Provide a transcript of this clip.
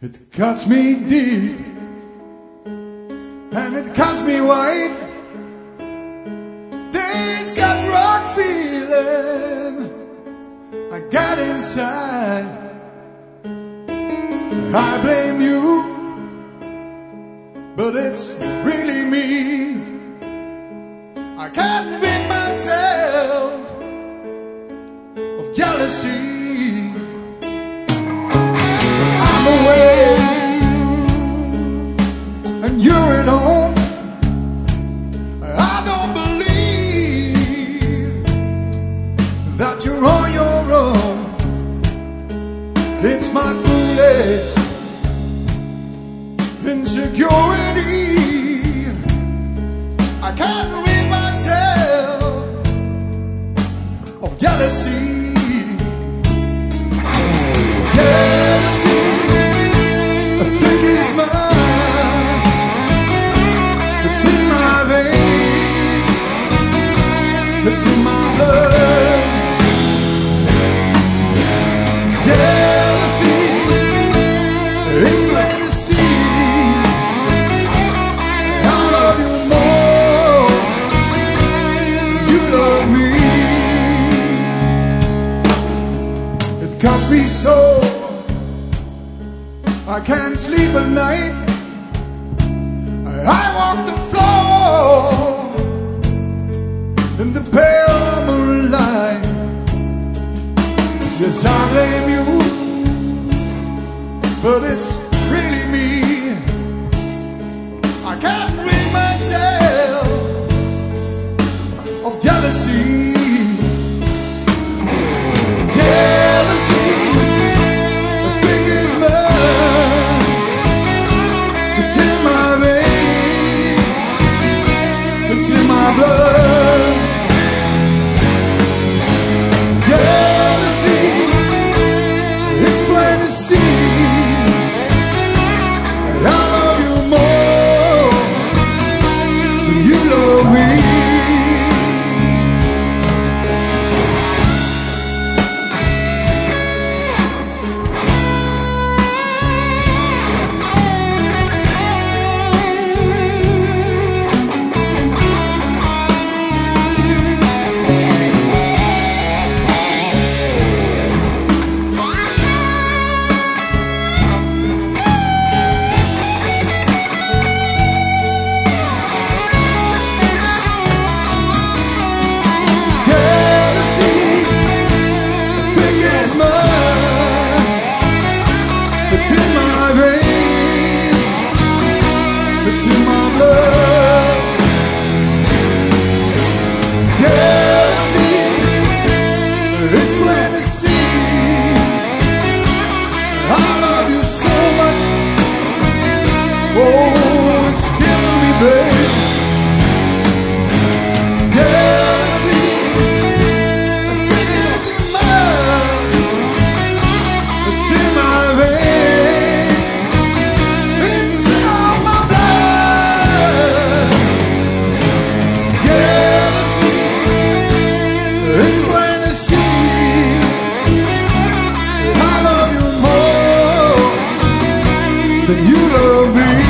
It cuts me deep and it cuts me wide. Things got rock feeling I got inside. I blame you, but it's really me. I can't rid myself of jealousy. I'm away and you're at home. I don't believe that you're on your own. It's my foolish insecurity. I can't rid myself of jealousy. Jealousy, I think it's mine. It's in my veins, it's in my blood. Jealousy, it's plain to see. I love you more than you love me. It cuts me so I can't sleep at night. I walk the floor in the pale moonlight. Yes, I blame you, but it's really me. I can't rid myself of jealousy. Jealousy, I think it's mine. It's in my veins, it's in my blood. Jealousy, it's plain to see. I love you more than you love me. It's in my veins, it's in my blood. Jealousy, it's plain to see. I love you so much, oh, it's killing me, babe. Jealousy, I think it's mine, it's in my veins. It's plain to see. I love you more than you love me.